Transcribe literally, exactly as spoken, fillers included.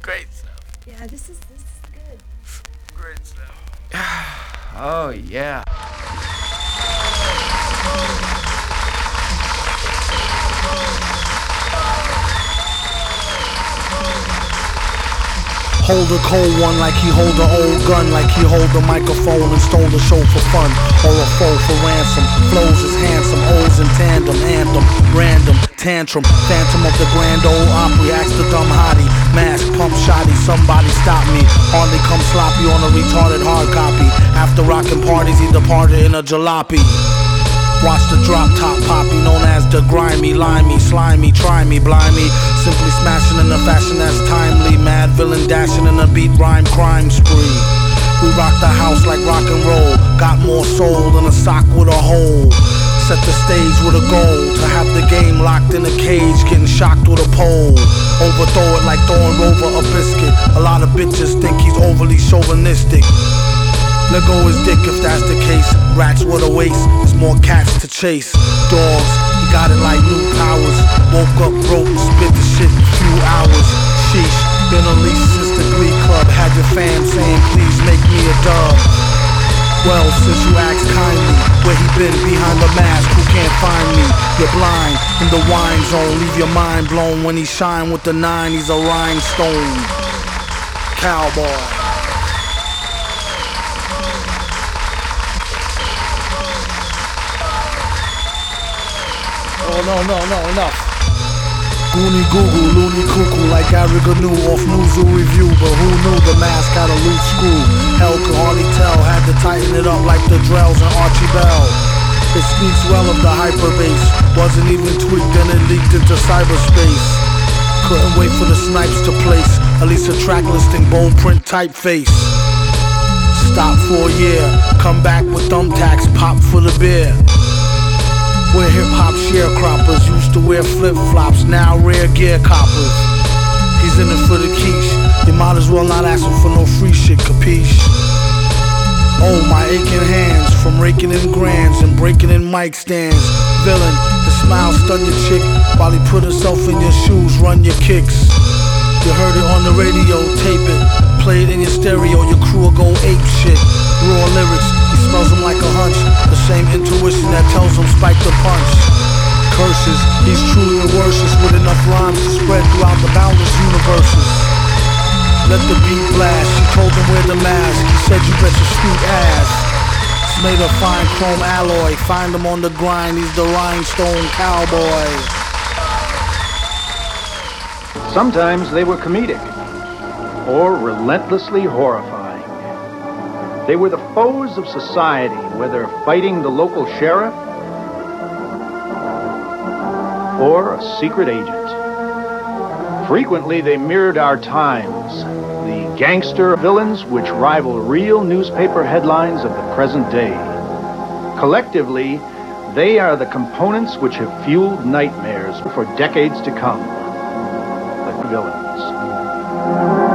Great stuff. Yeah, this is this is good. Great stuff. Oh yeah. Hold a cold one like he hold a old gun, like he hold the microphone and stole the show for fun, or a foe for ransom. Flows is handsome, O's in tandem, anthem, random, tantrum, phantom of the grand old Opry. Ask the dumb hottie, mask, pump shotty, somebody stop me. Hardly come sloppy on a retarded hard copy. After rockin' parties, he departed in a jalopy. Watch the drop top poppy, known as the grimy, limey, slimy, try me, blimey. Simply smashing in a fashion that's timely. Mad villain dashing in a beat rhyme crime spree. We rock the house like rock and roll. Got more soul than a sock with a hole. Set the stage with a goal to have the game locked in a cage, getting shocked with a pole. Overthrow it like throwing Rover a biscuit. A lot of bitches think he's overly chauvinistic. Let go his dick if that's the case. Rats with a waist, there's more cats to chase. Dogs, he got it like new powers. Woke up broke, spit the shit in a few hours. Sheesh, been unleashed since the Glee Club. Had your fam saying please make me a dub. Well, since you asked kindly, where he been behind the mask, who can't find me? You're blind, in the wine zone, leave your mind blown. When he shine with the nine, he's a rhinestone cowboy. Oh no, no, no, enough. Goonie Google, loony cuckoo like Ariganu off Newzoo Review. But who knew the mask had a loose screw? Hell could hardly tell, had to tighten it up like the Drells and Archie Bell. It speaks well of the hyperbase. Wasn't even tweaked and it leaked into cyberspace. Couldn't wait for the snipes to place at least a track listing, bold print typeface. Stop for a year, come back with thumbtacks, pop for the beer. We're hip-hop sharecroppers, used to wear flip-flops, now rare gear coppers. He's in it for the quiche, you might as well not ask him for no free shit, capiche? Oh, my aching hands, from raking in grands and breaking in mic stands. Villain, the smile stun your chick, while he put himself in your shoes, run your kicks. You heard it on the radio, tape it, play it in your stereo, your crew will go ape shit. Raw lyrics, he smells them like a hunch, the same intuition that tells him spike the punch. Curses, he's truly a worship with enough rhymes to spread throughout the boundless universes. Let the beat blast, she told him wear the mask, he said you bet your sweet ass. It's made of fine chrome alloy, find him on the grind, he's the rhinestone cowboy. Sometimes they were comedic, or relentlessly horrifying. They were the foes of society, whether fighting the local sheriff or a secret agent. Frequently, they mirrored our times, the gangster villains which rival real newspaper headlines of the present day. Collectively, they are the components which have fueled nightmares for decades to come. The villains.